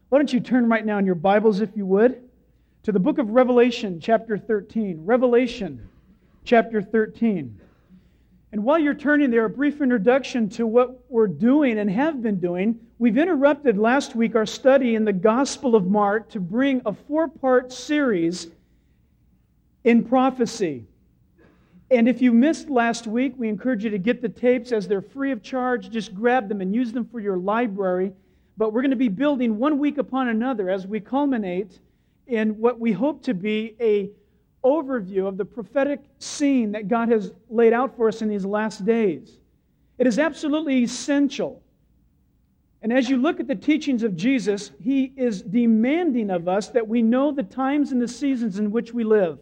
Why don't you turn right now in your Bibles, if you would, to the book of Revelation, chapter 13. Revelation, chapter 13. And while you're turning there, a brief introduction to what we're doing and have been doing. We've interrupted last week our study in the Gospel of Mark to bring a 4-part series in prophecy. And if you missed last week, we encourage you to get the tapes as they're free of charge. Just grab them and use them for your library. But we're going to be building one week upon another as we culminate in what we hope to be an overview of the prophetic scene that God has laid out for us in these last days. It is absolutely essential. And as you look at the teachings of Jesus, He is demanding of us that we know the times and the seasons in which we live.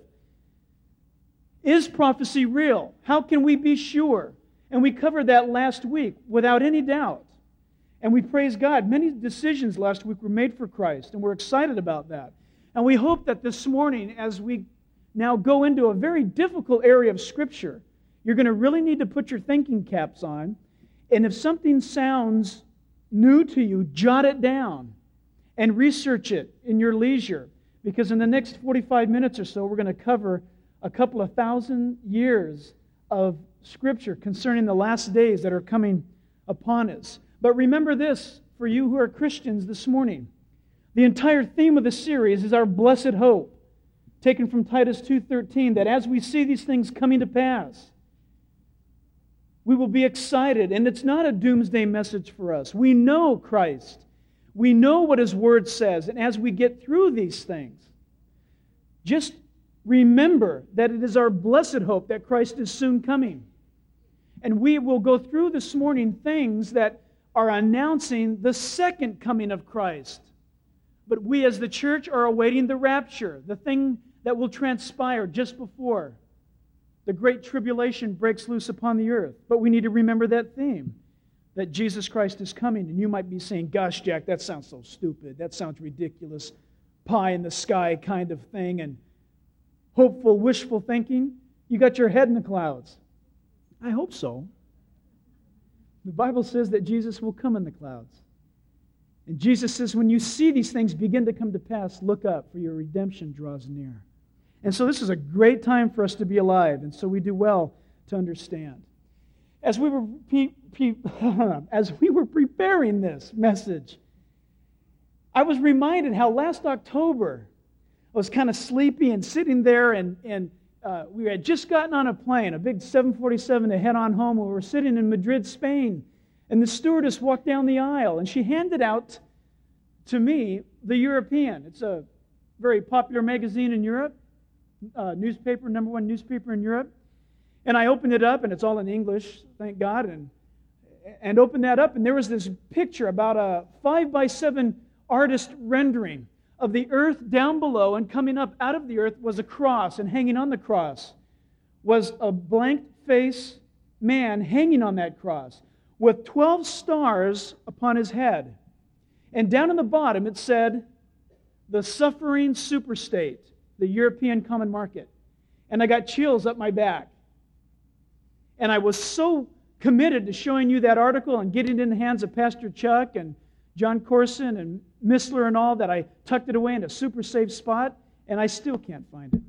Is prophecy real? How can we be sure? And we covered that last week without any doubt. And we praise God. Many decisions last week were made for Christ, and we're excited about that. And we hope that this morning, as we now go into a very difficult area of Scripture, you're going to really need to put your thinking caps on. And if something sounds new to you, jot it down and research it in your leisure. Because in the next 45 minutes or so, we're going to cover a couple of thousand years of Scripture concerning the last days that are coming upon us. But remember this, for you who are Christians this morning. The entire theme of the series is our blessed hope, taken from Titus 2:13, that as we see these things coming to pass, we will be excited. And it's not a doomsday message for us. We know Christ. We know what His Word says. And as we get through these things, just remember that it is our blessed hope that Christ is soon coming. And we will go through this morning things that are announcing the second coming of Christ. But we as the church are awaiting the rapture, the thing that will transpire just before the great tribulation breaks loose upon the earth. But we need to remember that theme, that Jesus Christ is coming. And you might be saying, gosh, Jack, that sounds so stupid. That sounds ridiculous. Pie in the sky kind of thing and hopeful, wishful thinking. You got your head in the clouds. I hope so. The Bible says that Jesus will come in the clouds. And Jesus says, when you see these things begin to come to pass, look up, for your redemption draws near. And so this is a great time for us to be alive, and so we do well to understand. As we were preparing this message, I was reminded how last October I was kind of sleepy and sitting there, and we had just gotten on a plane, a big 747 to head on home, and we were sitting in Madrid, Spain. And the stewardess walked down the aisle, and she handed out to me The European. It's a very popular magazine in Europe, newspaper, number one newspaper in Europe. And I opened it up, and it's all in English, thank God, and opened that up, and there was this picture about a 5x7 artist rendering of the earth down below, and coming up out of the earth was a cross, and hanging on the cross was a blank-faced man hanging on that cross with 12 stars upon his head. And down in the bottom it said, the suffering superstate, the European common market. And I got chills up my back. And I was so committed to showing you that article and getting it in the hands of Pastor Chuck and John Corson and Missler and all, that I tucked it away in a super safe spot, and I still can't find it.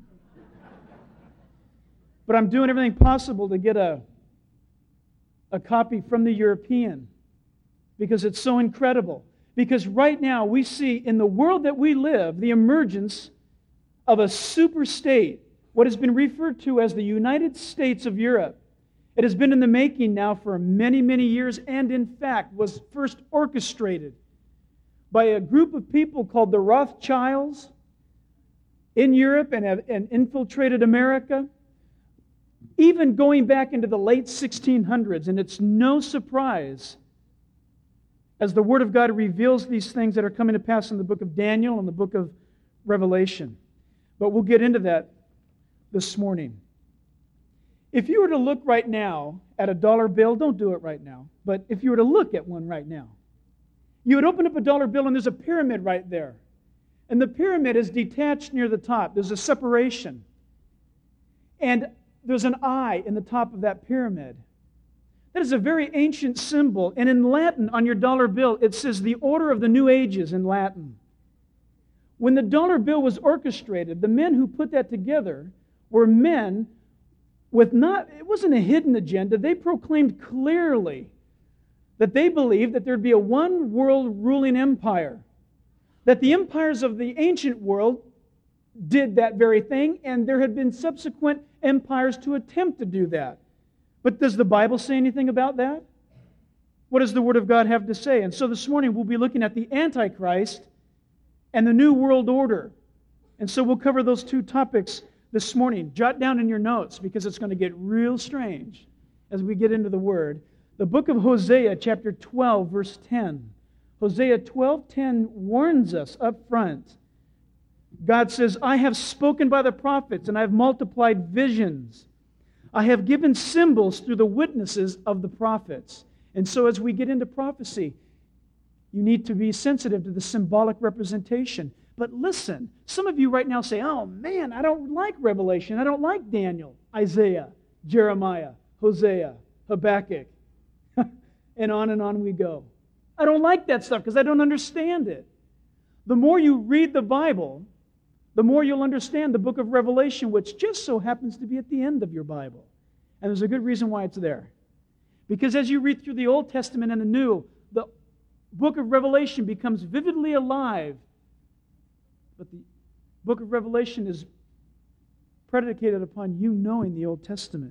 But I'm doing everything possible to get a copy from the European, because it's so incredible. Because right now we see in the world that we live the emergence of a super state, what has been referred to as the United States of Europe. It has been in the making now for many, many years, and in fact was first orchestrated by a group of people called the Rothschilds in Europe and have infiltrated America, even going back into the late 1600s. And it's no surprise, as the Word of God reveals these things that are coming to pass in the book of Daniel and the book of Revelation. But we'll get into that this morning. If you were to look right now at a dollar bill, don't do it right now, but if you were to look at one right now, you would open up a dollar bill and there's a pyramid right there. And the pyramid is detached near the top. There's a separation. And there's an eye in the top of that pyramid. That is a very ancient symbol. And in Latin, on your dollar bill, it says the order of the New Ages in Latin. When the dollar bill was orchestrated, the men who put that together were men with it wasn't a hidden agenda. They proclaimed clearly that they believed that there'd be a one world ruling empire, that the empires of the ancient world did that very thing, and there had been subsequent empires to attempt to do that. But does the Bible say anything about that? What does the Word of God have to say? And so this morning we'll be looking at the Antichrist and the New World Order. And so we'll cover those two topics this morning. Jot down in your notes because it's going to get real strange as we get into the Word. The book of Hosea, chapter 12, verse 10. Hosea 12:10 warns us up front. God says, I have spoken by the prophets, and I have multiplied visions. I have given symbols through the witnesses of the prophets. And so as we get into prophecy, you need to be sensitive to the symbolic representation. But listen, some of you right now say, oh man, I don't like Revelation. I don't like Daniel, Isaiah, Jeremiah, Hosea, Habakkuk. And on we go. I don't like that stuff because I don't understand it. The more you read the Bible, the more you'll understand the book of Revelation, which just so happens to be at the end of your Bible. And there's a good reason why it's there. Because as you read through the Old Testament and the New, the book of Revelation becomes vividly alive. But the book of Revelation is predicated upon you knowing the Old Testament.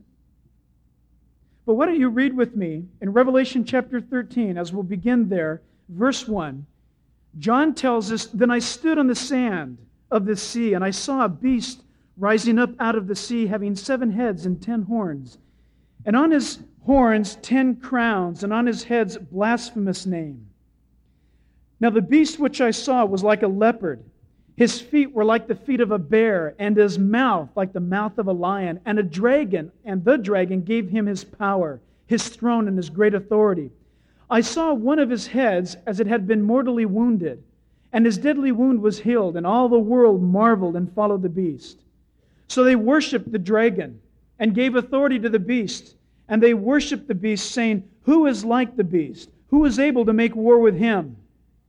But why don't you read with me in Revelation chapter 13, as we'll begin there, verse 1. John tells us, Then I stood on the sand of the sea, and I saw a beast rising up out of the sea, having 7 heads and 10 horns. And on his horns 10 crowns, and on his heads blasphemous name. Now the beast which I saw was like a leopard. His feet were like the feet of a bear, and his mouth like the mouth of a lion. And the dragon gave him his power, his throne, and his great authority. I saw one of his heads as it had been mortally wounded, and his deadly wound was healed, and all the world marveled and followed the beast. So they worshipped the dragon, and gave authority to the beast. And they worshipped the beast, saying, Who is like the beast? Who is able to make war with him?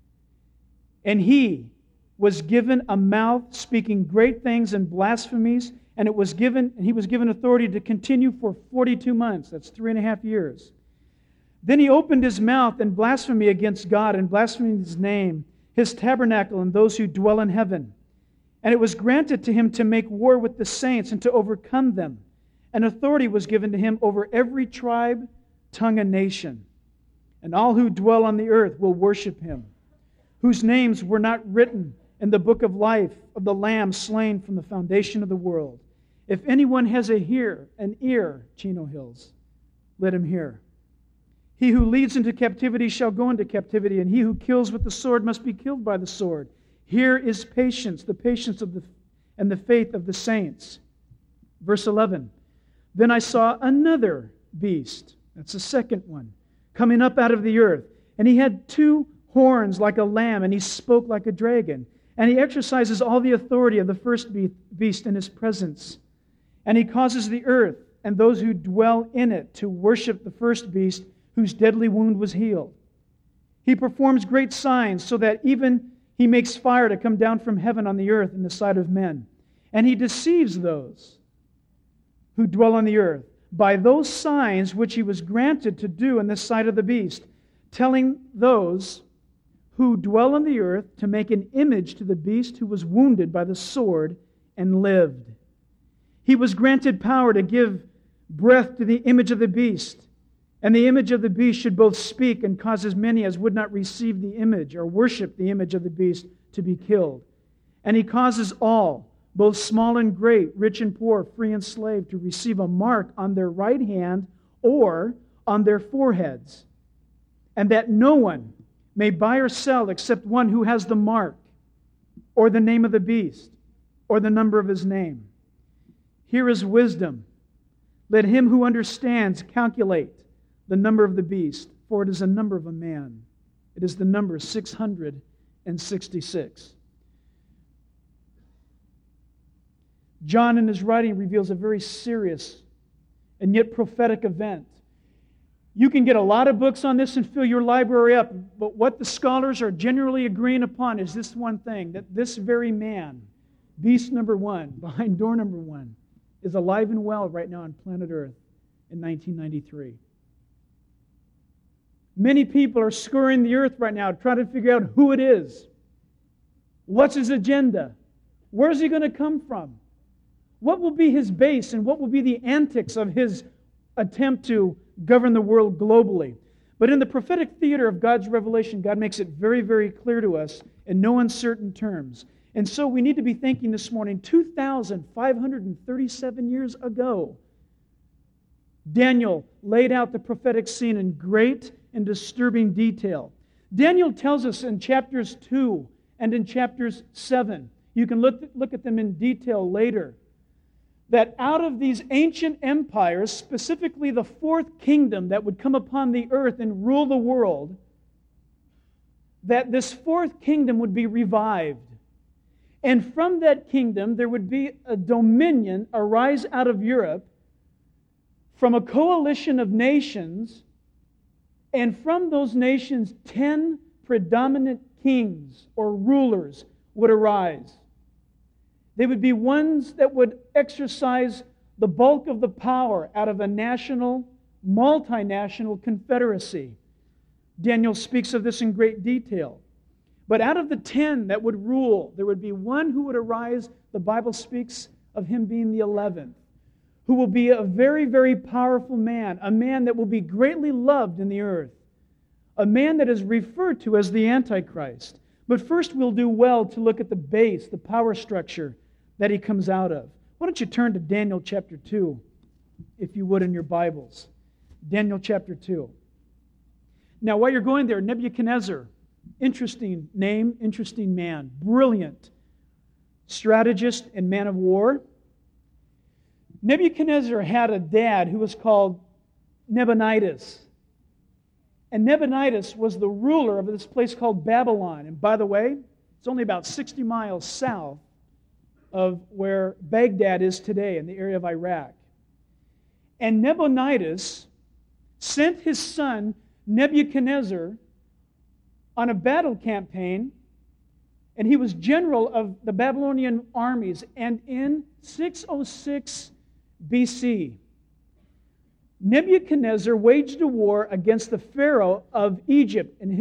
And he was given a mouth speaking great things and blasphemies, and he was given authority to continue for 42 months. That's 3.5 years. Then he opened his mouth in blasphemy against God and blasphemed his name, his tabernacle, and those who dwell in heaven. And it was granted to him to make war with the saints and to overcome them. And authority was given to him over every tribe, tongue, and nation. And all who dwell on the earth will worship him, whose names were not written in the book of life of the Lamb slain from the foundation of the world. If anyone has an ear, Chino Hills, let him hear. He who leads into captivity shall go into captivity, and he who kills with the sword must be killed by the sword. Here is patience, the patience and the faith of the saints. Verse 11. Then I saw another beast, that's the second one, coming up out of the earth. And he had 2 horns like a lamb, and he spoke like a dragon. And he exercises all the authority of the first beast in his presence. And he causes the earth and those who dwell in it to worship the first beast whose deadly wound was healed. He performs great signs so that even he makes fire to come down from heaven on the earth in the sight of men. And he deceives those who dwell on the earth by those signs which he was granted to do in the sight of the beast, telling those who dwell on the earth to make an image to the beast who was wounded by the sword and lived. He was granted power to give breath to the image of the beast, and the image of the beast should both speak and cause as many as would not receive the image or worship the image of the beast to be killed. And he causes all, both small and great, rich and poor, free and slave, to receive a mark on their right hand or on their foreheads, and that no one may buy or sell except one who has the mark, or the name of the beast, or the number of his name. Here is wisdom. Let him who understands calculate the number of the beast, for it is the number of a man. It is the number 666. John in his writing reveals a very serious and yet prophetic event. You can get a lot of books on this and fill your library up, but what the scholars are generally agreeing upon is this one thing, that this very man, beast number one, behind door number one, is alive and well right now on planet Earth in 1993. Many people are scouring the earth right now trying to figure out who it is. What's his agenda? Where's he going to come from? What will be his base and what will be the antics of his attempt to govern the world globally? But in the prophetic theater of God's revelation, God makes it very, very clear to us in no uncertain terms. And so we need to be thinking this morning, 2,537 years ago, Daniel laid out the prophetic scene in great and disturbing detail. Daniel tells us in chapters 2 and in chapters 7, you can look at them in detail later, that out of these ancient empires, specifically the fourth kingdom that would come upon the earth and rule the world, that this fourth kingdom would be revived. And from that kingdom, there would be a dominion arise out of Europe from a coalition of nations, and from those nations, 10 predominant kings or rulers would arise. They would be ones that would exercise the bulk of the power out of a national, multinational confederacy. Daniel speaks of this in great detail. But out of the 10 that would rule, there would be one who would arise. The Bible speaks of him being the 11th, who will be a very, very powerful man, a man that will be greatly loved in the earth, a man that is referred to as the Antichrist. But first we'll do well to look at the base, the power structure that he comes out of. Why don't you turn to Daniel chapter 2, if you would, in your Bibles. Daniel chapter 2. Now, while you're going there, Nebuchadnezzar, interesting name, interesting man, brilliant strategist and man of war. Nebuchadnezzar had a dad who was called Nabonidus. And Nabonidus was the ruler of this place called Babylon. And by the way, it's only about 60 miles south of where Baghdad is today in the area of Iraq. And Nabonidus sent his son Nebuchadnezzar on a battle campaign, and he was general of the Babylonian armies. And in 606 BC, Nebuchadnezzar waged a war against the Pharaoh of Egypt. And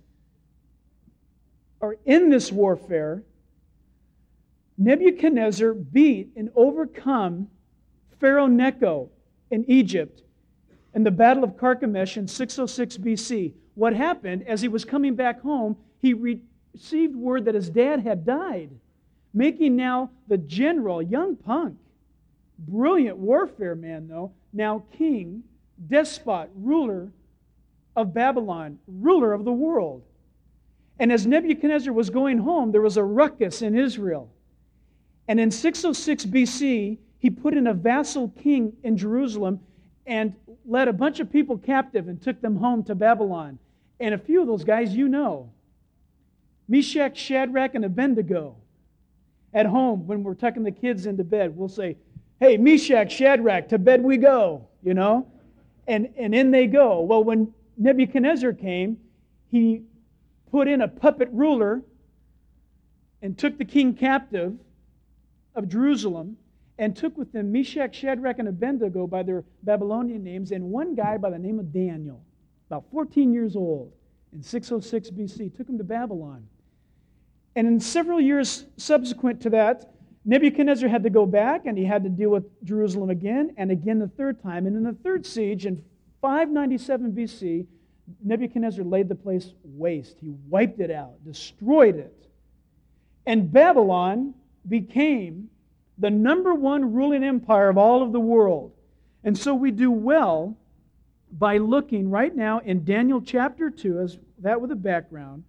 in this warfare, Nebuchadnezzar beat and overcome Pharaoh Necho in Egypt in the Battle of Carchemish in 606 BC. What happened, as he was coming back home, he received word that his dad had died, making now the general, young punk, brilliant warfare man though, now king, despot, ruler of Babylon, ruler of the world. And as Nebuchadnezzar was going home, there was a ruckus in Israel. And in 606 BC, he put in a vassal king in Jerusalem and led a bunch of people captive and took them home to Babylon. And a few of those guys you know. Meshach, Shadrach, and Abednego. At home, when we're tucking the kids into bed, we'll say, "Hey, Meshach, Shadrach, to bed we go," you know? And in they go. Well, when Nebuchadnezzar came, he put in a puppet ruler and took the king captive of Jerusalem and took with them Meshach, Shadrach, and Abednego by their Babylonian names, and one guy by the name of Daniel, about 14 years old, in 606 BC, took him to Babylon. And in several years subsequent to that, Nebuchadnezzar had to go back, and he had to deal with Jerusalem again, and again the third time. And in the third siege, in 597 BC, Nebuchadnezzar laid the place waste. He wiped it out, destroyed it. And Babylon became the number one ruling empire of all of the world. And so we do well by looking right now in Daniel chapter 2, as that with a background.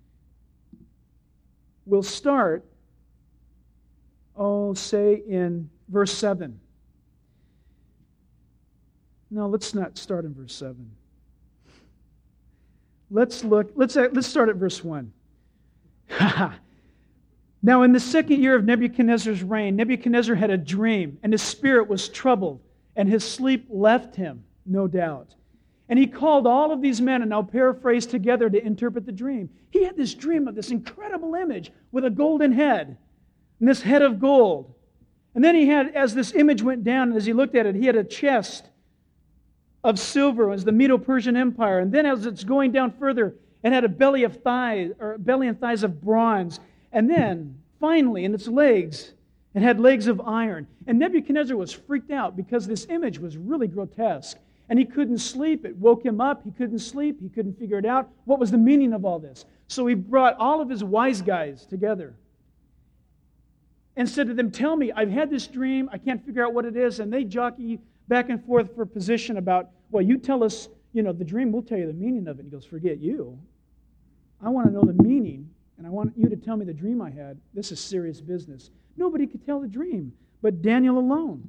We'll start, say in verse 7. No, let's not start in verse 7. Let's start at verse 1. Now, in the second year of Nebuchadnezzar's reign, Nebuchadnezzar had a dream, and his spirit was troubled, and his sleep left him, no doubt. And he called all of these men, and I'll paraphrase, together to interpret the dream. He had this dream of this incredible image with a golden head, and this head of gold. And then he had, as this image went down, and as he looked at it, he had a chest of silver as the Medo-Persian Empire. And then as it's going down further, it had a belly and thighs of bronze. And then, finally, in its legs, it had legs of iron. And Nebuchadnezzar was freaked out because this image was really grotesque. And he couldn't sleep. It woke him up. He couldn't sleep. He couldn't figure it out. What was the meaning of all this? So he brought all of his wise guys together and said to them, tell me, I've had this dream. I can't figure out what it is. And they jockey back and forth for position about, well, you tell us, the dream, we'll tell you the meaning of it. He goes, forget you. I want to know the meaning, and I want you to tell me the dream I had. This is serious business. Nobody could tell the dream but Daniel alone.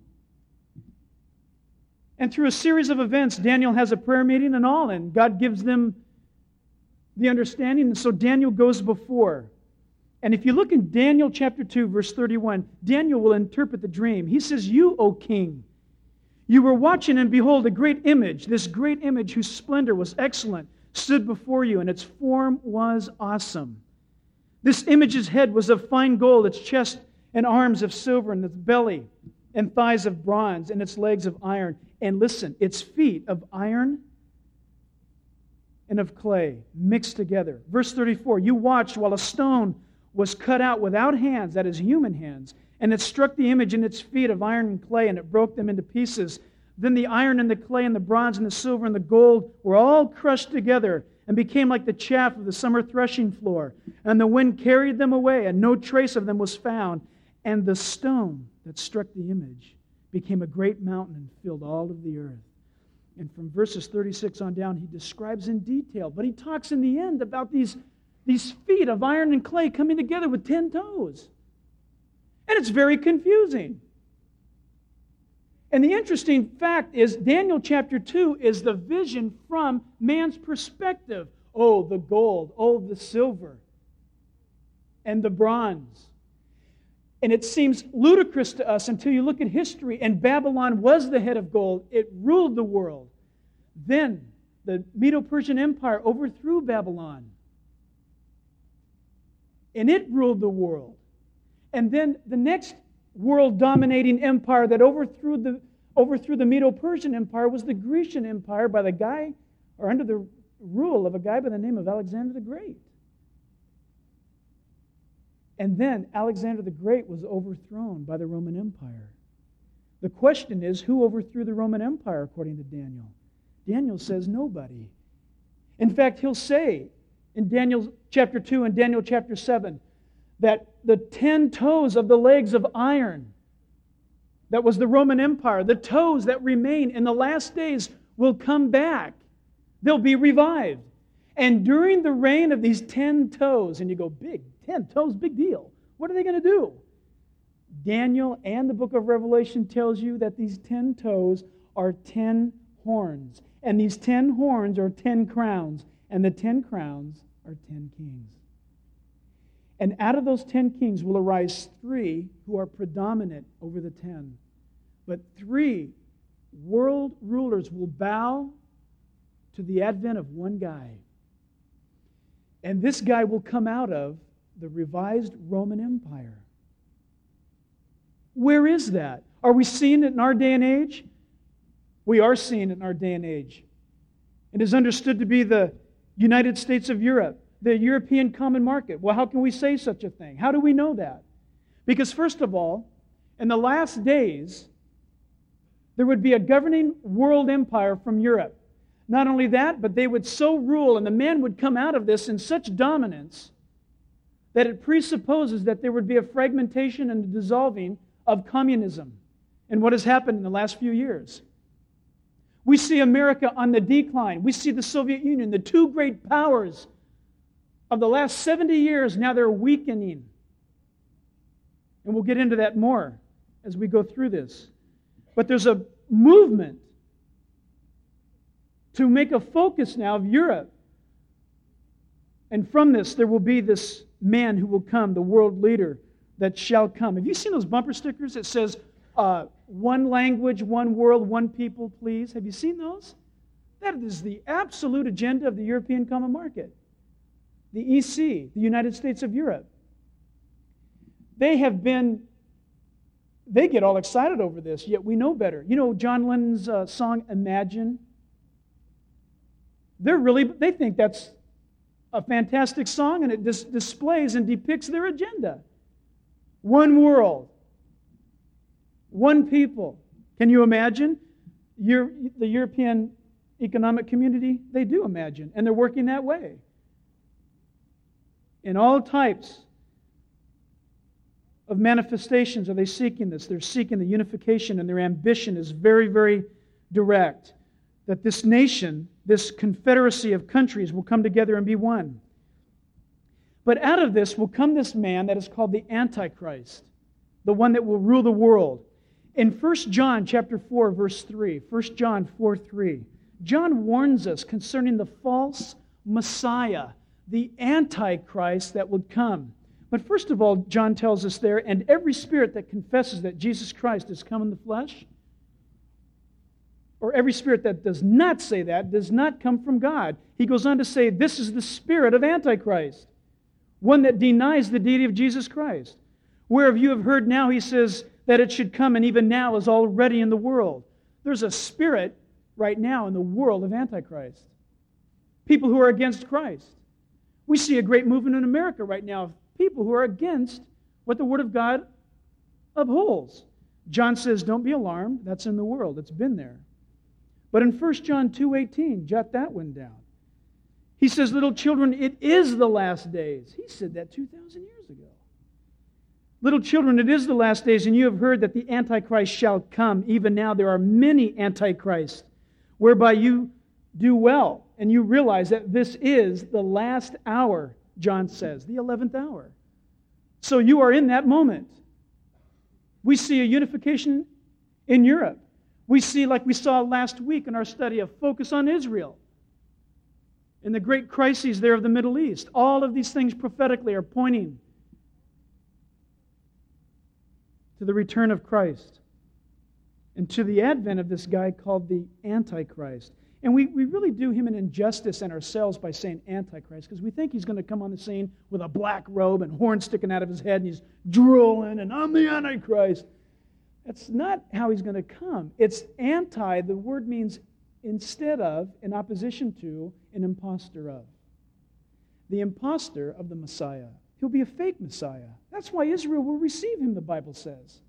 And through a series of events, Daniel has a prayer meeting and all, and God gives them the understanding. And so Daniel goes before. And if you look in Daniel chapter 2, verse 31, Daniel will interpret the dream. He says, you, O king, you were watching, and behold, a great image, this great image whose splendor was excellent, stood before you, and its form was awesome. This image's head was of fine gold, its chest and arms of silver, and its belly and thighs of bronze, and its legs of iron. And listen, its feet of iron and of clay mixed together. Verse 34, you watched while a stone was cut out without hands, that is, human hands, and it struck the image in its feet of iron and clay, and it broke them into pieces. Then the iron and the clay and the bronze and the silver and the gold were all crushed together and became like the chaff of the summer threshing floor. And the wind carried them away, and no trace of them was found. And the stone that struck the image became a great mountain and filled all of the earth. And from verses 36 on down, he describes in detail, but he talks in the end about these feet of iron and clay coming together with 10 toes. And it's very confusing. And the interesting fact is Daniel chapter 2 is the vision from man's perspective. Oh, the gold. Oh, the silver. And the bronze. And it seems ludicrous to us until you look at history. And Babylon was the head of gold. It ruled the world. Then the Medo-Persian Empire overthrew Babylon. And it ruled the world. And then the next world-dominating empire that overthrew the Medo-Persian Empire was the Grecian Empire under the rule of a guy by the name of Alexander the Great. And then Alexander the Great was overthrown by the Roman Empire. The question is, who overthrew the Roman Empire according to Daniel? Daniel says nobody. In fact, he'll say in Daniel chapter 2 and Daniel chapter 7 that the 10 toes of the legs of iron, that was the Roman Empire, the toes that remain in the last days will come back. They'll be revived. And during the reign of these 10 toes, and you go, big, 10 toes, big deal. What are they going to do? Daniel and the book of Revelation tells you that these 10 toes are 10 horns. And these 10 horns are 10 crowns. And the 10 crowns are 10 kings. And out of those 10 kings will arise 3 who are predominant over the 10. But 3 world rulers will bow to the advent of one guy. And this guy will come out of the revised Roman Empire. Where is that? Are we seeing it in our day and age? We are seeing it in our day and age. It is understood to be the United States of Europe, the European common market. Well, how can we say such a thing? How do we know that? Because first of all, in the last days, there would be a governing world empire from Europe. Not only that, but they would so rule, and the man would come out of this in such dominance that it presupposes that there would be a fragmentation and a dissolving of communism and what has happened in the last few years. We see America on the decline. We see the Soviet Union, the 2 great powers of the last 70 years, now they're weakening. And we'll get into that more as we go through this. But there's a movement to make a focus now of Europe. And from this, there will be this man who will come, the world leader that shall come. Have you seen those bumper stickers that says, one language, one world, one people, please? Have you seen those? That is the absolute agenda of the European Common Market. The EC, the United States of Europe. They get all excited over this, yet we know better. You know John Lennon's song, Imagine? They think that's a fantastic song, and it displays and depicts their agenda. One world. One people. Can you imagine? The European Economic Community, they do imagine, and they're working that way. In all types of manifestations are they seeking this. They're seeking the unification, and their ambition is very, very direct. That this nation, this confederacy of countries will come together and be one. But out of this will come this man that is called the Antichrist, the one that will rule the world. In 1 John chapter 4, verse 3, 1 John 4:3, John warns us concerning the false Messiah, the Antichrist that would come. But first of all, John tells us there, and every spirit that confesses that Jesus Christ has come in the flesh, or every spirit that does not say that, does not come from God. He goes on to say, this is the spirit of Antichrist, one that denies the deity of Jesus Christ. Whereof you have heard now, he says, that it should come, and even now is already in the world. There's a spirit right now in the world of Antichrist. People who are against Christ. We see a great movement in America right now of people who are against what the Word of God upholds. John says, don't be alarmed. That's in the world. It's been there. But in 1 John 2:18, jot that one down. He says, little children, it is the last days. He said that 2,000 years ago. Little children, it is the last days, and you have heard that the Antichrist shall come. Even now there are many Antichrists, whereby you do well, and you realize that this is the last hour, John says, the 11th hour. So you are in that moment. We see a unification in Europe. We see, like we saw last week in our study, a focus on Israel. In the great crises there of the Middle East. All of these things prophetically are pointing to the return of Christ and to the advent of this guy called the Antichrist. And we really do him an injustice and ourselves by saying Antichrist, because we think he's going to come on the scene with a black robe and horns sticking out of his head, and he's drooling, and I'm the Antichrist. That's not how he's going to come. It's anti, the word means instead of, in opposition to, an impostor of. The impostor of the Messiah. He'll be a fake Messiah. That's why Israel will receive him, the Bible says.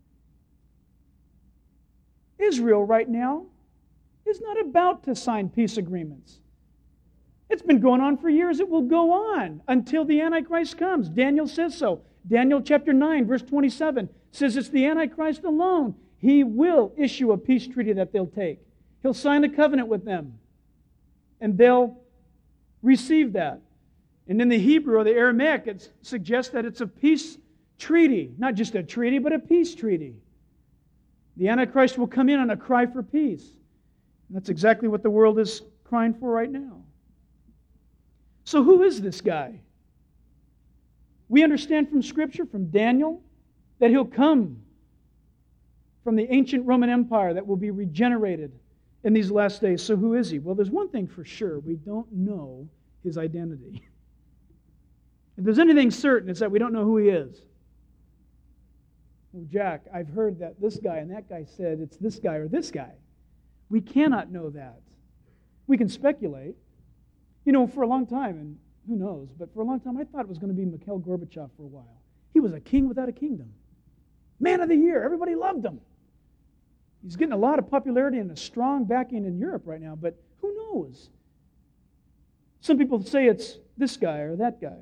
Israel right now is not about to sign peace agreements. It's been going on for years. It will go on until the Antichrist comes. Daniel says so. Daniel chapter 9, verse 27 says it's the Antichrist alone. He will issue a peace treaty that they'll take. He'll sign a covenant with them, and they'll receive that. And in the Hebrew or the Aramaic, it suggests that it's a peace treaty. Not just a treaty, but a peace treaty. The Antichrist will come in on a cry for peace. And that's exactly what the world is crying for right now. So who is this guy? We understand from Scripture, from Daniel, that he'll come from the ancient Roman Empire that will be regenerated in these last days. So who is he? Well, there's one thing for sure. We don't know his identity. If there's anything certain, it's that we don't know who he is. Well, Jack, I've heard that this guy and that guy said it's this guy or this guy. We cannot know that. We can speculate. You know, for a long time, and who knows, but for a long time I thought it was going to be Mikhail Gorbachev for a while. He was a king without a kingdom. Man of the year. Everybody loved him. He's getting a lot of popularity and a strong backing in Europe right now, but who knows? Some people say it's this guy or that guy.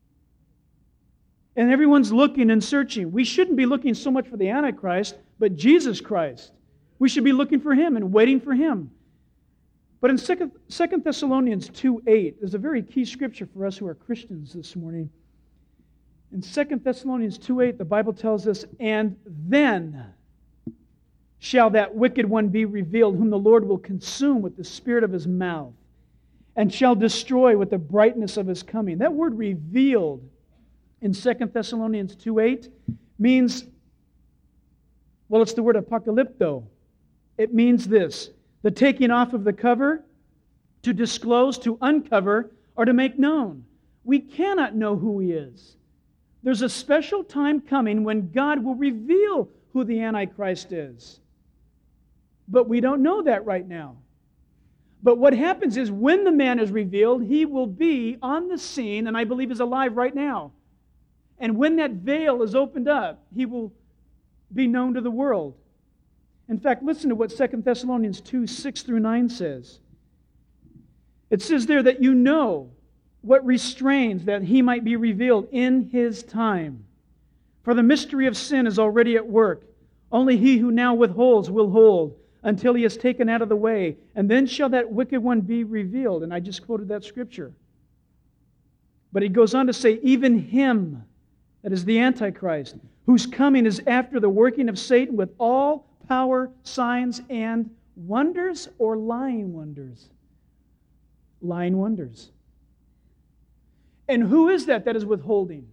And everyone's looking and searching. We shouldn't be looking so much for the Antichrist, but Jesus Christ. We should be looking for him and waiting for him. But in 2 Thessalonians 2:8, there's a very key scripture for us who are Christians this morning. In 2 Thessalonians 2:8, the Bible tells us, and then shall that wicked one be revealed, whom the Lord will consume with the spirit of his mouth, and shall destroy with the brightness of his coming. That word revealed in 2 Thessalonians 2:8 means, well, it's the word apocalypto. It means this, the taking off of the cover to disclose, to uncover, or to make known. We cannot know who He is. There's a special time coming when God will reveal who the Antichrist is. But we don't know that right now. But what happens is when the man is revealed, he will be on the scene, and I believe is alive right now. And when that veil is opened up, he will be known to the world. In fact, listen to what 2 Thessalonians 2, 6 through 9 says. It says there that you know what restrains that he might be revealed in his time. For the mystery of sin is already at work. Only he who now withholds will hold until he is taken out of the way. And then shall that wicked one be revealed. And I just quoted that scripture. But he goes on to say, even him, that is the Antichrist, whose coming is after the working of Satan with all power, signs, and wonders, or lying wonders. Lying wonders. And who is that is withholding?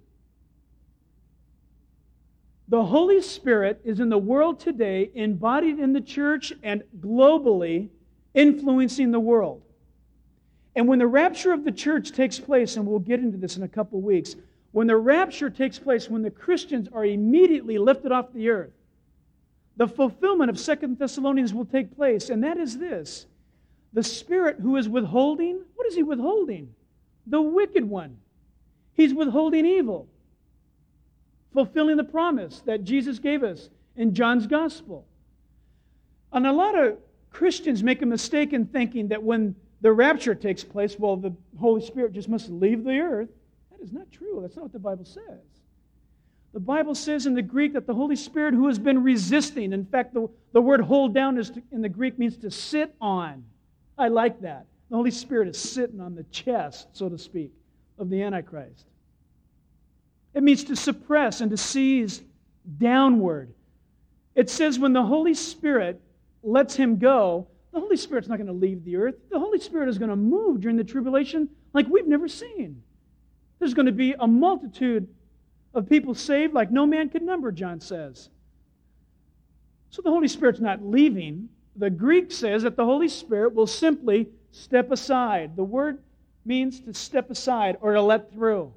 The Holy Spirit is in the world today, embodied in the church and globally influencing the world. And when the rapture of the church takes place, and we'll get into this in a couple of weeks, when the rapture takes place, when the Christians are immediately lifted off the earth, the fulfillment of 2 Thessalonians will take place, and that is this. The Spirit who is withholding, what is He withholding? The wicked one. He's withholding evil, fulfilling the promise that Jesus gave us in John's Gospel. And a lot of Christians make a mistake in thinking that when the rapture takes place, well, the Holy Spirit just must leave the earth. That is not true. That's not what the Bible says. The Bible says in the Greek that the Holy Spirit who has been resisting, in fact, the word hold down in the Greek means to sit on. I like that. The Holy Spirit is sitting on the chest, so to speak, of the Antichrist. It means to suppress and to seize downward. It says when the Holy Spirit lets him go, the Holy Spirit's not going to leave the earth. The Holy Spirit is going to move during the tribulation like we've never seen. There's going to be a multitude of people saved like no man could number, John says. So the Holy Spirit's not leaving. The Greek says that the Holy Spirit will simply step aside. The word means to step aside or to let through.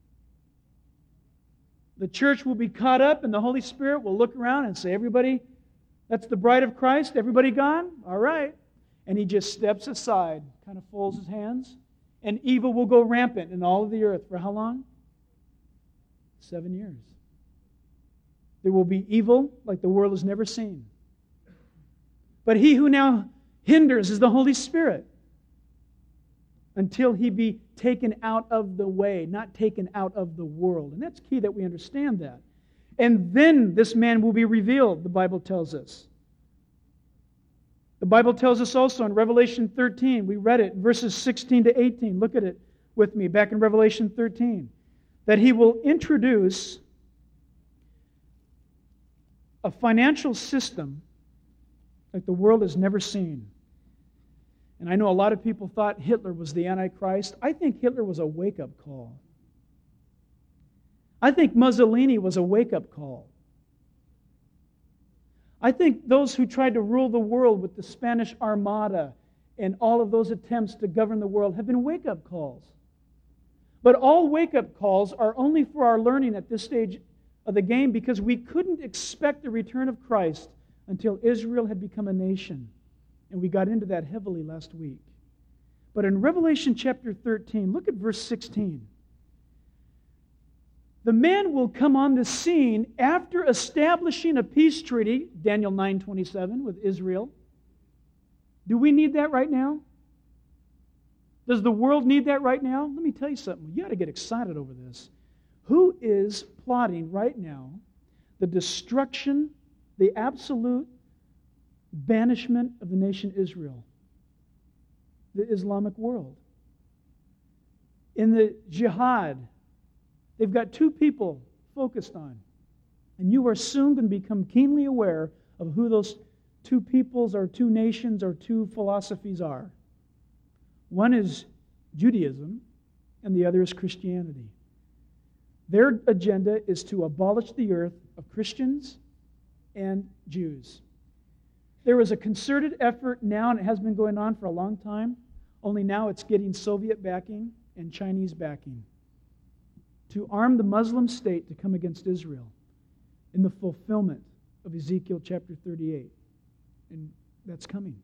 The church will be caught up and the Holy Spirit will look around and say, everybody, that's the bride of Christ, everybody gone? All right. And He just steps aside, kind of folds His hands, and evil will go rampant in all of the earth. For how long? 7 years. There will be evil like the world has never seen. But he who now hinders is the Holy Spirit until He be taken out of the way, not taken out of the world. And that's key that we understand that. And then this man will be revealed, the Bible tells us. The Bible tells us also in Revelation 13, we read it, verses 16 to 18. Look at it with me, back in Revelation 13. That He will introduce a financial system like the world has never seen. And I know a lot of people thought Hitler was the Antichrist. I think Hitler was a wake-up call. I think Mussolini was a wake-up call. I think those who tried to rule the world with the Spanish Armada and all of those attempts to govern the world have been wake-up calls. But all wake-up calls are only for our learning at this stage of the game because we couldn't expect the return of Christ until Israel had become a nation. And we got into that heavily last week. But in Revelation chapter 13, look at verse 16. The man will come on the scene after establishing a peace treaty, Daniel 9:27, with Israel. Do we need that right now? Does the world need that right now? Let me tell you something. You got to get excited over this. Who is plotting right now the destruction, the absolute banishment of the nation Israel? The Islamic world. In the jihad, they've got two people focused on. And you are soon going to become keenly aware of who those two peoples or two nations or two philosophies are. One is Judaism, and the other is Christianity. Their agenda is to abolish the earth of Christians and Jews. There is a concerted effort now, and it has been going on for a long time, only now it's getting Soviet backing and Chinese backing to arm the Muslim state to come against Israel in the fulfillment of Ezekiel chapter 38. And that's coming.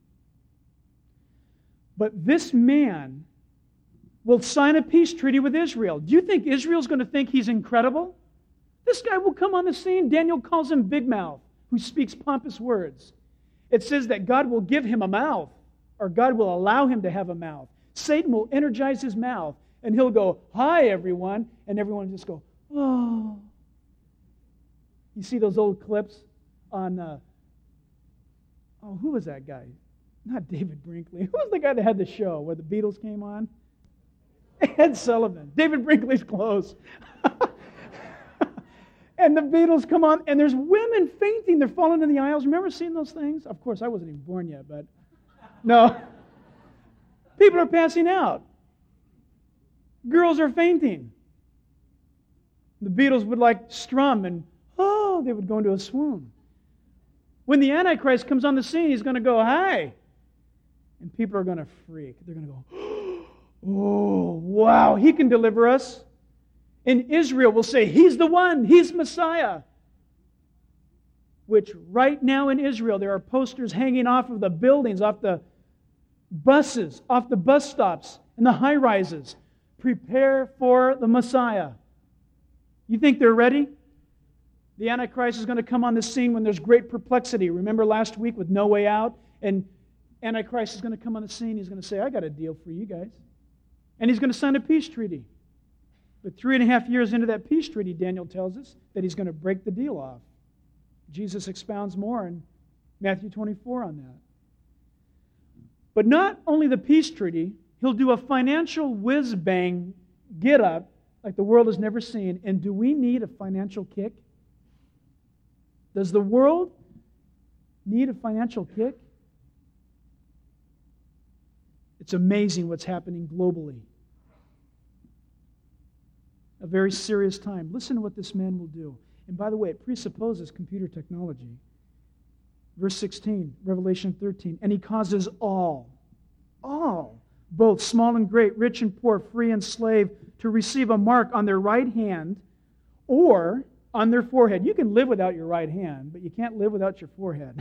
But this man will sign a peace treaty with Israel. Do you think Israel's going to think he's incredible? This guy will come on the scene. Daniel calls him Big Mouth, who speaks pompous words. It says that God will give him a mouth, or God will allow him to have a mouth. Satan will energize his mouth, and he'll go, "Hi, everyone," and everyone will just go, "Oh." You see those old clips on, who was that guy? Not David Brinkley. Who was the guy that had the show where the Beatles came on? Ed Sullivan. David Brinkley's close. And the Beatles come on, and there's women fainting. They're falling in the aisles. Remember seeing those things? Of course, I wasn't even born yet, but no. People are passing out. Girls are fainting. The Beatles would strum, and they would go into a swoon. When the Antichrist comes on the scene, he's going to go, "Hi." And people are going to freak. They're going to go, "Oh, wow, he can deliver us." And Israel will say, "He's the one. He's Messiah." Which right now in Israel, there are posters hanging off of the buildings, off the buses, off the bus stops, and the high-rises. Prepare for the Messiah. You think they're ready? The Antichrist is going to come on the scene when there's great perplexity. Remember last week with No Way Out? And Antichrist is going to come on the scene. He's going to say, "I got a deal for you guys." And he's going to sign a peace treaty. But 3.5 years into that peace treaty, Daniel tells us that he's going to break the deal off. Jesus expounds more in Matthew 24 on that. But not only the peace treaty, he'll do a financial whiz-bang get-up like the world has never seen. And do we need a financial kick? Does the world need a financial kick? It's amazing what's happening globally. A very serious time. Listen to what this man will do. And by the way, it presupposes computer technology. Verse 16, Revelation 13. And he causes all, both small and great, rich and poor, free and slave, to receive a mark on their right hand or on their forehead. You can live without your right hand, but you can't live without your forehead.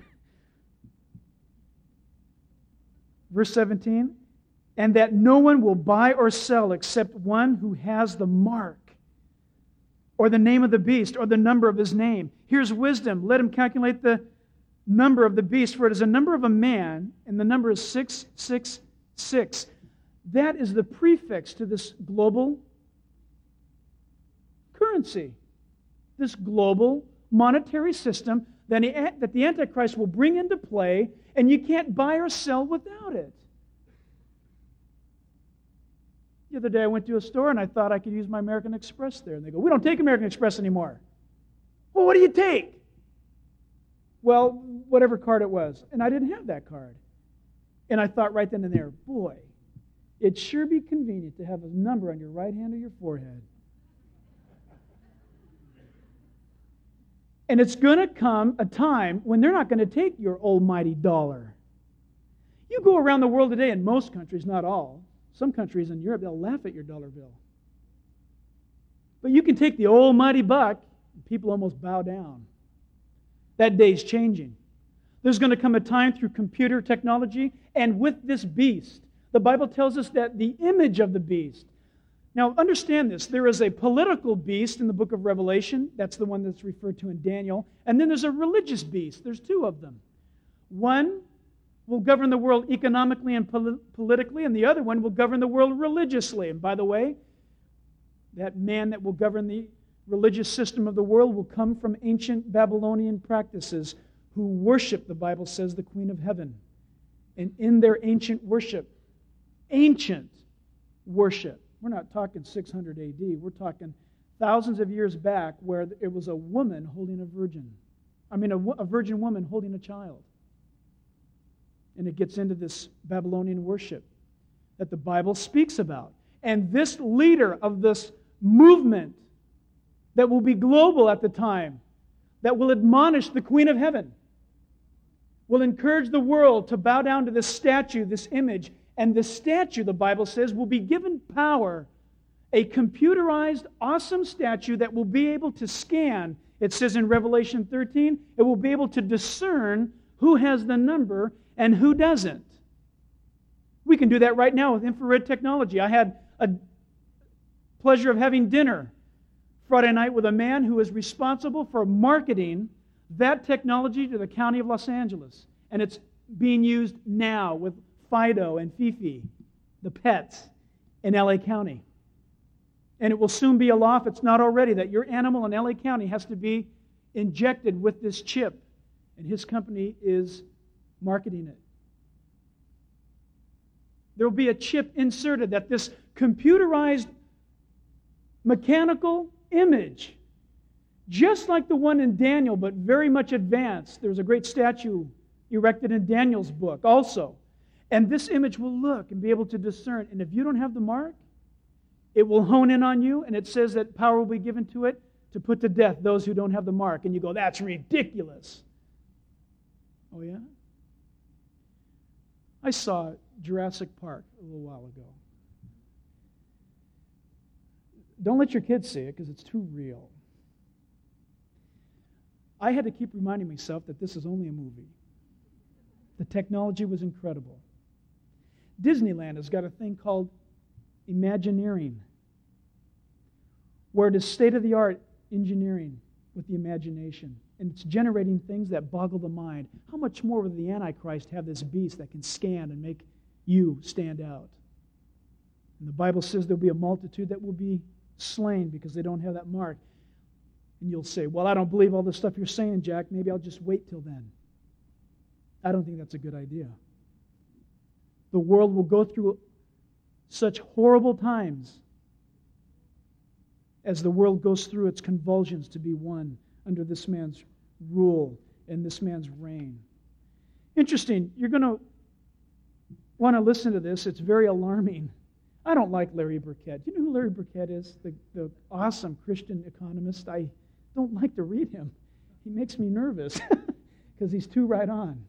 Verse 17, and that no one will buy or sell except one who has the mark, or the name of the beast, or the number of his name. Here's wisdom. Let him calculate the number of the beast, for it is a number of a man, and the number is 666. That is the prefix to this global currency, this global monetary system that the Antichrist will bring into play, and you can't buy or sell without it. The other day I went to a store and I thought I could use my American Express there. And they go, "We don't take American Express anymore." "Well, what do you take?" "Well, whatever card it was." And I didn't have that card. And I thought right then and there, boy, it'd sure be convenient to have a number on your right hand or your forehead. And it's going to come a time when they're not going to take your almighty dollar. You go around the world today, in most countries, not all, some countries in Europe, they'll laugh at your dollar bill. But you can take the almighty buck, and people almost bow down. That day's changing. There's going to come a time through computer technology, and with this beast, the Bible tells us that the image of the beast. Now, understand this. There is a political beast in the book of Revelation. That's the one that's referred to in Daniel. And then there's a religious beast. There's two of them. One will govern the world economically and politically, and the other one will govern the world religiously. And by the way, that man that will govern the religious system of the world will come from ancient Babylonian practices who worship, the Bible says, the Queen of Heaven. And in their ancient worship, we're not talking 600 AD, we're talking thousands of years back where it was a woman holding a virgin woman holding a child. And it gets into this Babylonian worship that the Bible speaks about. And this leader of this movement that will be global at the time, that will admonish the Queen of Heaven, will encourage the world to bow down to this statue, this image, And the statue, the Bible says, will be given power, a computerized, awesome statue that will be able to scan. It says in Revelation 13, it will be able to discern who has the number and who doesn't. We can do that right now with infrared technology. I had a pleasure of having dinner Friday night with a man who is responsible for marketing that technology to the county of Los Angeles. And it's being used now with Fido and Fifi, the pets in LA County. And it will soon be a law, if it's not already, that your animal in LA County has to be injected with this chip. And his company is marketing it. There will be a chip inserted that this computerized mechanical image, just like the one in Daniel, but very much advanced. There's a great statue erected in Daniel's book also. And this image will look and be able to discern. And if you don't have the mark, it will hone in on you, and it says that power will be given to it to put to death those who don't have the mark. And you go, that's ridiculous. Oh, yeah? I saw Jurassic Park a little while ago. Don't let your kids see it because it's too real. I had to keep reminding myself that this is only a movie. The technology was incredible. Disneyland has got a thing called Imagineering, where it is state-of-the-art engineering with the imagination. And it's generating things that boggle the mind. How much more will the Antichrist have this beast that can scan and make you stand out? And the Bible says there'll be a multitude that will be slain because they don't have that mark. And you'll say, well, I don't believe all the stuff you're saying, Jack. Maybe I'll just wait till then. I don't think that's a good idea. The world will go through such horrible times as the world goes through its convulsions to be one under this man's rule and this man's reign. Interesting. You're going to want to listen to this. It's very alarming. I don't like Larry Burkett. Do you know who Larry Burkett is? The awesome Christian economist. I don't like to read him. He makes me nervous because he's too right on.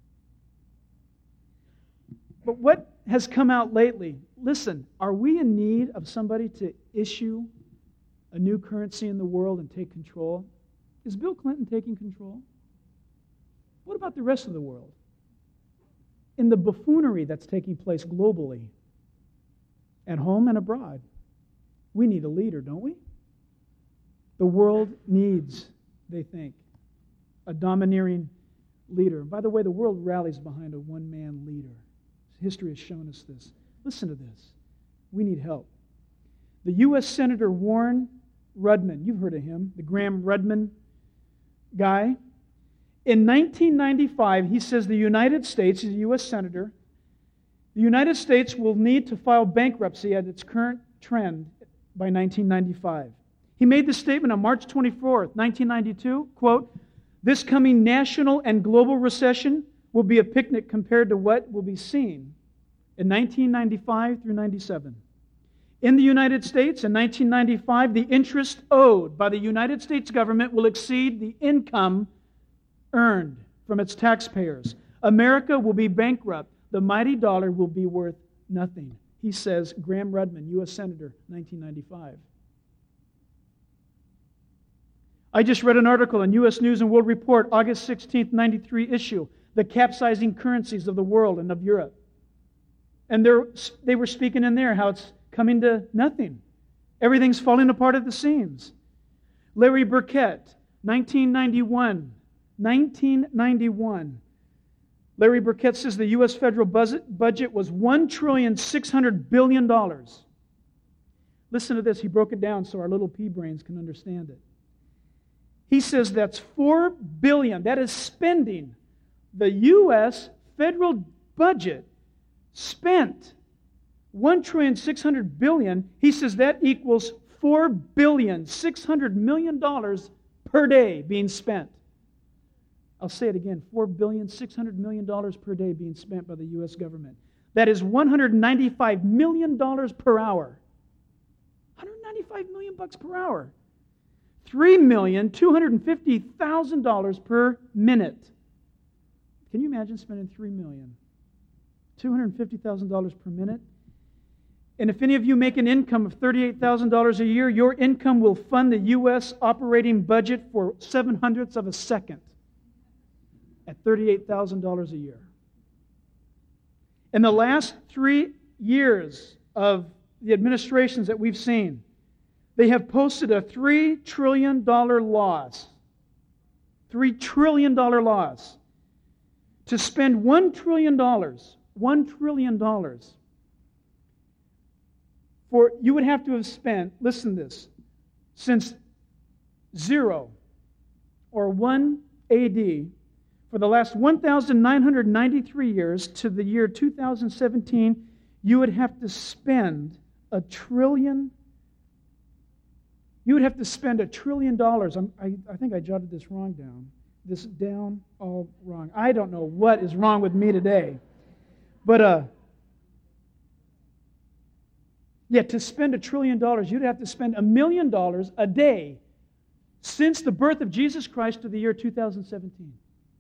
But what has come out lately? Listen, are we in need of somebody to issue a new currency in the world and take control? Is Bill Clinton taking control? What about the rest of the world? In the buffoonery that's taking place globally, at home and abroad, we need a leader, don't we? The world needs, they think, a domineering leader. By the way, the world rallies behind a one-man leader. History has shown us this. Listen to this. We need help. The U.S. Senator Warren Rudman, you've heard of him, the Graham-Rudman guy. In 1995, he says the United States, he's a U.S. Senator, the United States will need to file bankruptcy at its current trend by 1995. He made this statement on March 24th, 1992, quote, "This coming national and global recession will be a picnic compared to what will be seen in 1995 through 97. In the United States, in 1995, the interest owed by the United States government will exceed the income earned from its taxpayers. America will be bankrupt. The mighty dollar will be worth nothing." He says, Graham-Rudman, U.S. Senator, 1995. I just read an article in U.S. News and World Report, August 16th, 93 issue, The Capsizing Currencies of the World and of Europe. And they were speaking in there how it's coming to nothing. Everything's falling apart at the seams. Larry Burkett, 1991. Larry Burkett says the U.S. federal budget was $1.6 trillion. Listen to this. He broke it down so our little pea brains can understand it. He says that's $4 billion. That is spending. The U.S. federal budget spent $1.6 trillion. He says that equals $4.6 billion per day being spent. I'll say it again, $4.6 billion per day being spent by the U.S. government. That is $195 million per hour. $195 million per hour. $3,250,000 per minute. Can you imagine spending $3 million $250,000 per minute. And if any of you make an income of $38,000 a year, your income will fund the U.S. operating budget for 7/100ths of a second at $38,000 a year. In the last 3 years of the administrations that we've seen, they have posted a $3 trillion loss. $3 trillion loss. To spend $1 trillion, $1 trillion, for you would have to have spent, listen to this, since 0 or 1 AD, for the last 1,993 years to the year 2017, you would have to spend $1 trillion. You would have to spend $1 trillion. I think I jotted this wrong down. This down all wrong. I don't know what is wrong with me today. But to spend $1 trillion, you'd have to spend $1 million a day since the birth of Jesus Christ to the year 2017.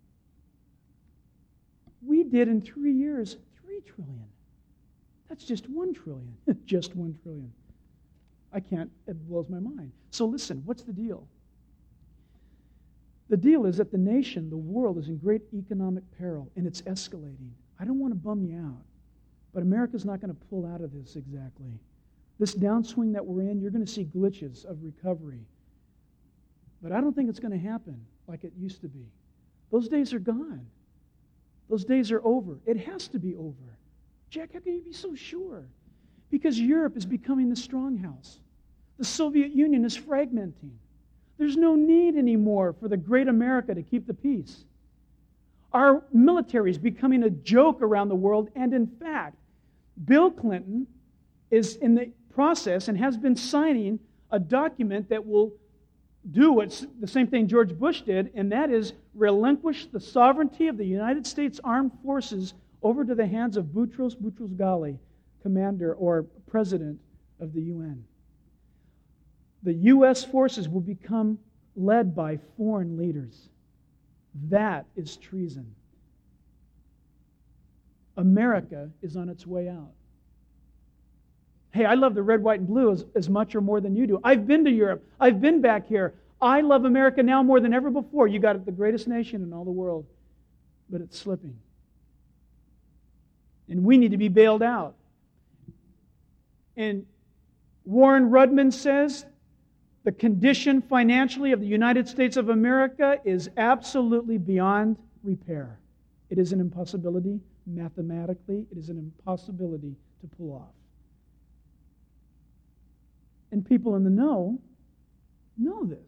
We did in 3 years $3 trillion. That's just $1 trillion. Just $1 trillion. It blows my mind. So listen, what's the deal? The deal is that the nation, the world, is in great economic peril, and it's escalating. I don't want to bum you out, but America's not going to pull out of this exactly. This downswing that we're in, you're going to see glitches of recovery. But I don't think it's going to happen like it used to be. Those days are gone. Those days are over. It has to be over. Jack, how can you be so sure? Because Europe is becoming the stronghouse. The Soviet Union is fragmenting. There's no need anymore for the great America to keep the peace. Our military is becoming a joke around the world, and in fact, Bill Clinton is in the process and has been signing a document that will do what's the same thing George Bush did, and that is relinquish the sovereignty of the United States Armed Forces over to the hands of Boutros Boutros-Ghali, commander or president of the UN. The U.S. forces will become led by foreign leaders. That is treason. America is on its way out. Hey, I love the red, white, and blue as much or more than you do. I've been to Europe. I've been back here. I love America now more than ever before. You got the greatest nation in all the world, but it's slipping. And we need to be bailed out. And Warren Rudman says the condition financially of the United States of America is absolutely beyond repair. It is an impossibility mathematically. It is an impossibility to pull off. And people in the know this.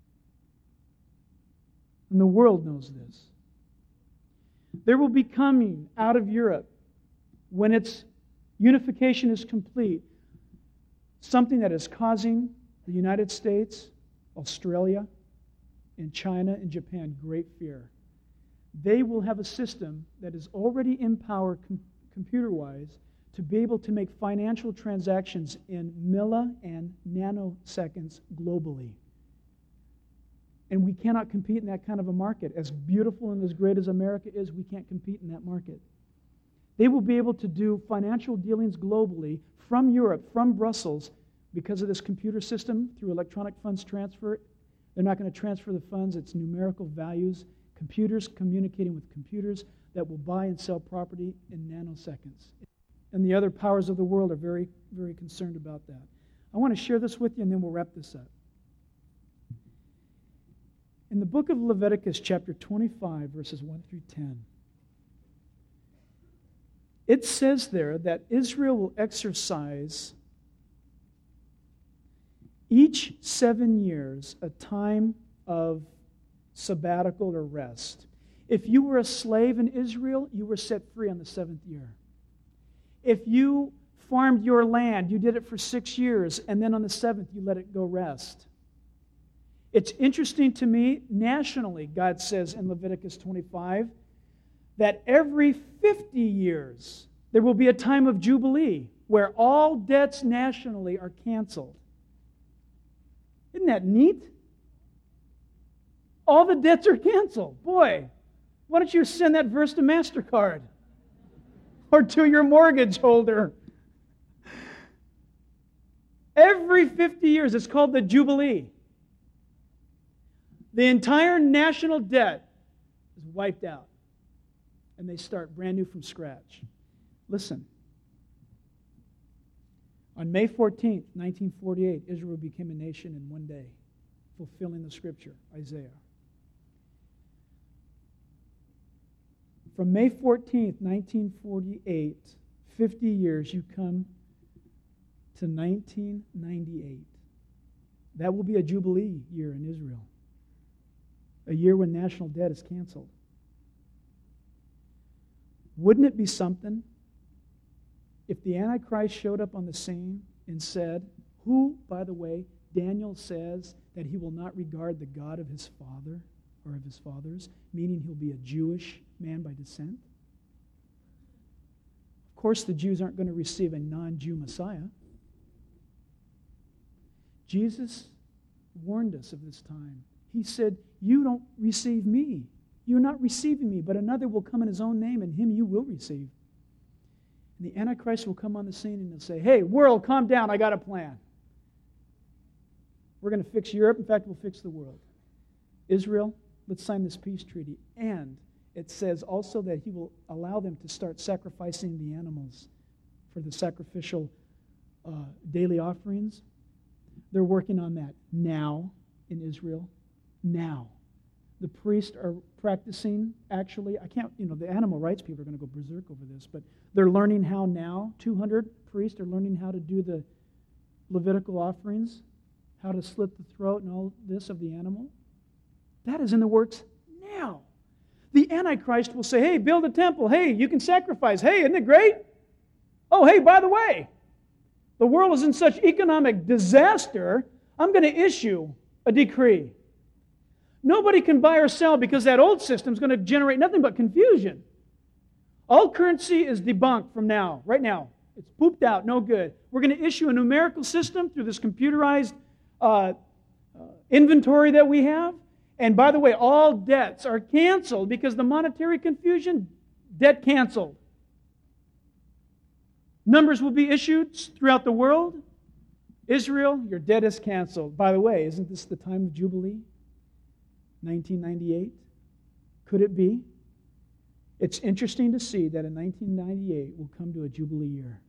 And the world knows this. There will be coming out of Europe, when its unification is complete, something that is causing the United States, Australia, and China and Japan great fear. They will have a system that is already in power computer-wise to be able to make financial transactions in milli and nanoseconds globally. And we cannot compete in that kind of a market. As beautiful and as great as America is, we can't compete in that market. They will be able to do financial dealings globally from Europe, from Brussels, because of this computer system through electronic funds transfer. They're not going to transfer the funds. It's numerical values, computers communicating with computers that will buy and sell property in nanoseconds. And the other powers of the world are very, very concerned about that. I want to share this with you, and then we'll wrap this up. In the book of Leviticus, chapter 25, verses 1 through 10, it says there that Israel will exercise each 7 years a time of sabbatical or rest. If you were a slave in Israel, you were set free on the 7th year. If you farmed your land, you did it for 6 years, and then on the 7th you let it go rest. It's interesting to me, nationally, God says in Leviticus 25, that every 50 years there will be a time of Jubilee where all debts nationally are canceled. Isn't that neat? All the debts are canceled. Boy, why don't you send that verse to MasterCard? or to your mortgage holder. Every 50 years, it's called the Jubilee. The entire national debt is wiped out. And they start brand new from scratch. Listen. On May 14th, 1948, Israel became a nation in one day, fulfilling the scripture, Isaiah. From May 14th, 1948, 50 years, you come to 1998. That will be a Jubilee year in Israel. A year when national debt is canceled. Wouldn't it be something if the Antichrist showed up on the scene and said, who, by the way, Daniel says that he will not regard the God of his father or of his fathers, meaning he'll be a Jewish man by descent? Of course, the Jews aren't going to receive a non-Jew Messiah. Jesus warned us of this time. He said, you don't receive me. You're not receiving me, but another will come in his own name, and him you will receive. And the Antichrist will come on the scene and he'll say, hey, world, calm down, I got a plan. We're going to fix Europe. In fact, we'll fix the world. Israel, let's sign this peace treaty. And it says also that he will allow them to start sacrificing the animals for the sacrificial daily offerings. They're working on that now in Israel. Now. The priests are practicing, actually, the animal rights people are going to go berserk over this, but they're learning how now. 200 priests are learning how to do the Levitical offerings, how to slit the throat and all this of the animal. That is in the works now. The Antichrist will say, hey, build a temple. Hey, you can sacrifice. Hey, isn't it great? Oh, hey, by the way, the world is in such economic disaster, I'm going to issue a decree. Nobody can buy or sell because that old system is going to generate nothing but confusion. All currency is debunked from now, right now. It's pooped out, no good. We're going to issue a numerical system through this computerized inventory that we have. And by the way, all debts are canceled because the monetary confusion, debt canceled. Numbers will be issued throughout the world. Israel, your debt is canceled. By the way, isn't this the time of Jubilee? 1998? Could it be? It's interesting to see that in 1998 we'll come to a Jubilee year.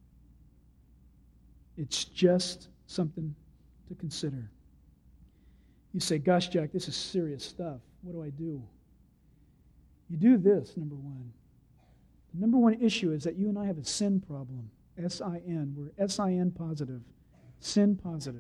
It's just something to consider. You say, gosh, Jack, this is serious stuff. What do I do? You do this, number one. The number one issue is that you and I have a sin problem. S-I-N. We're S-I-N positive. Sin positive.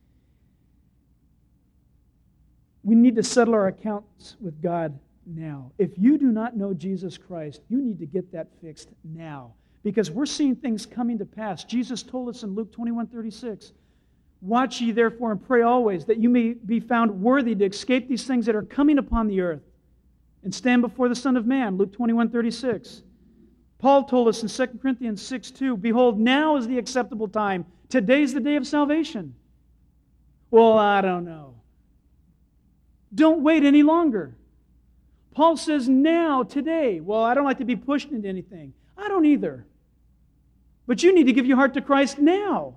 We need to settle our accounts with God now. If you do not know Jesus Christ, you need to get that fixed now. Because we're seeing things coming to pass. Jesus told us in Luke 21:36, watch ye therefore and pray always, that you may be found worthy to escape these things that are coming upon the earth and stand before the Son of Man. Luke 21:36. Paul told us in 2 Corinthians 6:2, behold, now is the acceptable time. Today's the day of salvation. Well, I don't know. Don't wait any longer. Paul says now, today. Well, I don't like to be pushed into anything. I don't either. But you need to give your heart to Christ now.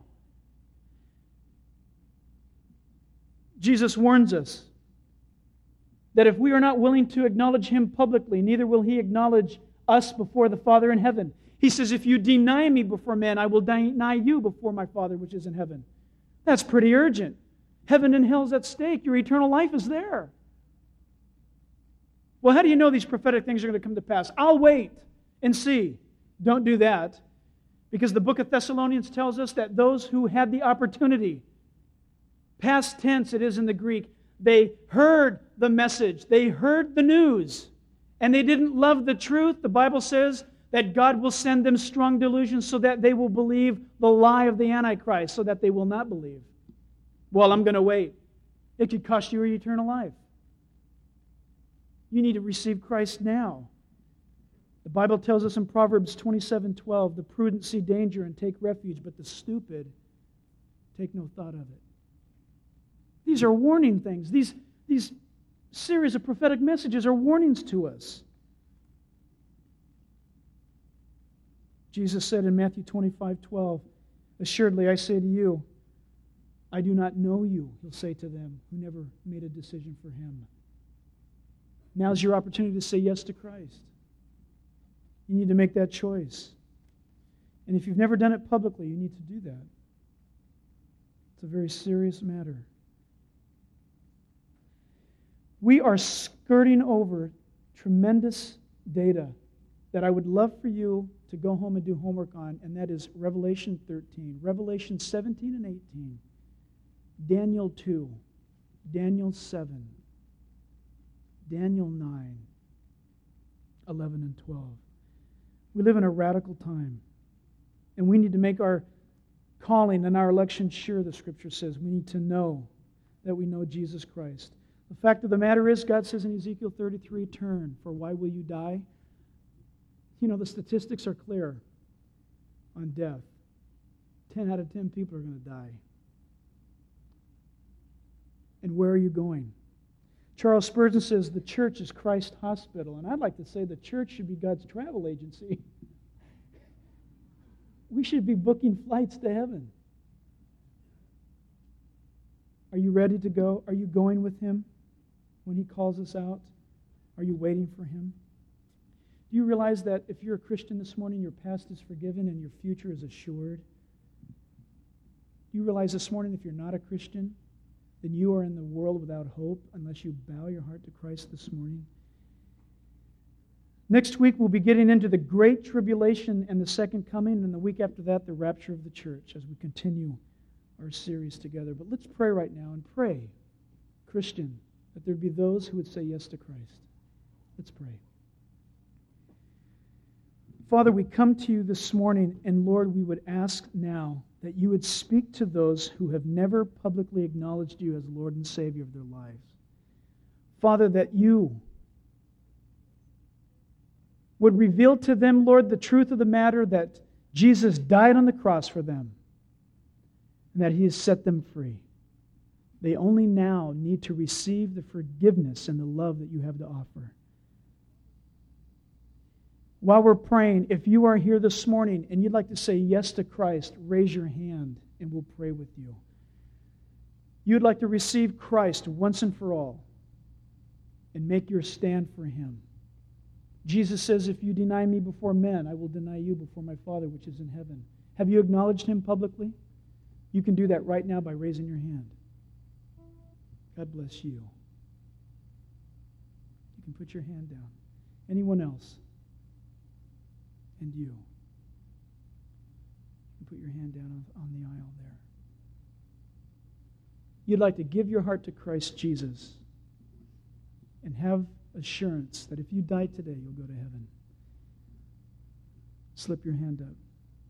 Jesus warns us that if we are not willing to acknowledge Him publicly, neither will He acknowledge us before the Father in heaven. He says, if you deny me before men, I will deny you before my Father which is in heaven. That's pretty urgent. Heaven and hell is at stake. Your eternal life is there. Well, how do you know these prophetic things are going to come to pass? I'll wait and see. Don't do that. Because the book of Thessalonians tells us that those who had the opportunity, past tense it is in the Greek, they heard the message, they heard the news, and they didn't love the truth. The Bible says that God will send them strong delusions so that they will believe the lie of the Antichrist, so that they will not believe. Well, I'm going to wait. It could cost you your eternal life. You need to receive Christ now. The Bible tells us in Proverbs 27:12, the prudent see danger and take refuge, but the stupid take no thought of it. These are warning things. These series of prophetic messages are warnings to us. Jesus said in Matthew 25:12, assuredly I say to you, I do not know you, he'll say to them who never made a decision for him. Now's your opportunity to say yes to Christ. You need to make that choice. And if you've never done it publicly, you need to do that. It's a very serious matter. We are skirting over tremendous data that I would love for you to go home and do homework on, and that is Revelation 13, Revelation 17 and 18, Daniel 2, Daniel 7, Daniel 9, 11 and 12. We live in a radical time, and we need to make our calling and our election sure, the Scripture says. We need to know that we know Jesus Christ. The fact of the matter is, God says in Ezekiel 33, turn, for why will you die? You know, the statistics are clear on death. 10 out of 10 people are going to die. And where are you going? Charles Spurgeon says the church is Christ's hospital. And I'd like to say the church should be God's travel agency. We should be booking flights to heaven. Are you ready to go? Are you going with Him when He calls us out? Are you waiting for Him? Do you realize that if you're a Christian this morning, your past is forgiven and your future is assured? Do you realize this morning if you're not a Christian, then you are in the world without hope unless you bow your heart to Christ this morning? Next week, we'll be getting into the Great Tribulation and the Second Coming, and the week after that, the rapture of the church as we continue our series together. But let's pray right now and pray, Christian, that there be those who would say yes to Christ. Let's pray. Father, we come to you this morning, and Lord, we would ask now that you would speak to those who have never publicly acknowledged you as Lord and Savior of their lives. Father, that you would reveal to them, Lord, the truth of the matter that Jesus died on the cross for them and that He has set them free. They only now need to receive the forgiveness and the love that you have to offer. While we're praying, if you are here this morning and you'd like to say yes to Christ, raise your hand and we'll pray with you. You'd like to receive Christ once and for all and make your stand for Him. Jesus says, if you deny me before men, I will deny you before my Father which is in heaven. Have you acknowledged Him publicly? You can do that right now by raising your hand. God bless you. You can put your hand down. Anyone else? And you. You put your hand down on the aisle there. You'd like to give your heart to Christ Jesus and have assurance that if you die today, you'll go to heaven. Slip your hand up.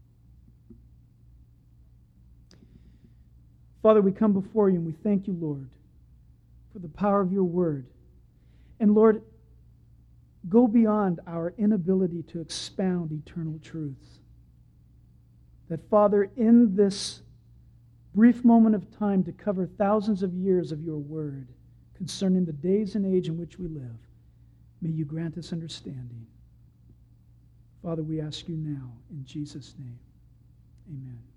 Father, we come before you and we thank you, Lord, for the power of your word. And Lord, go beyond our inability to expound eternal truths. That, Father, in this brief moment of time to cover thousands of years of your word concerning the days and age in which we live, may you grant us understanding. Father, we ask you now in Jesus' name. Amen.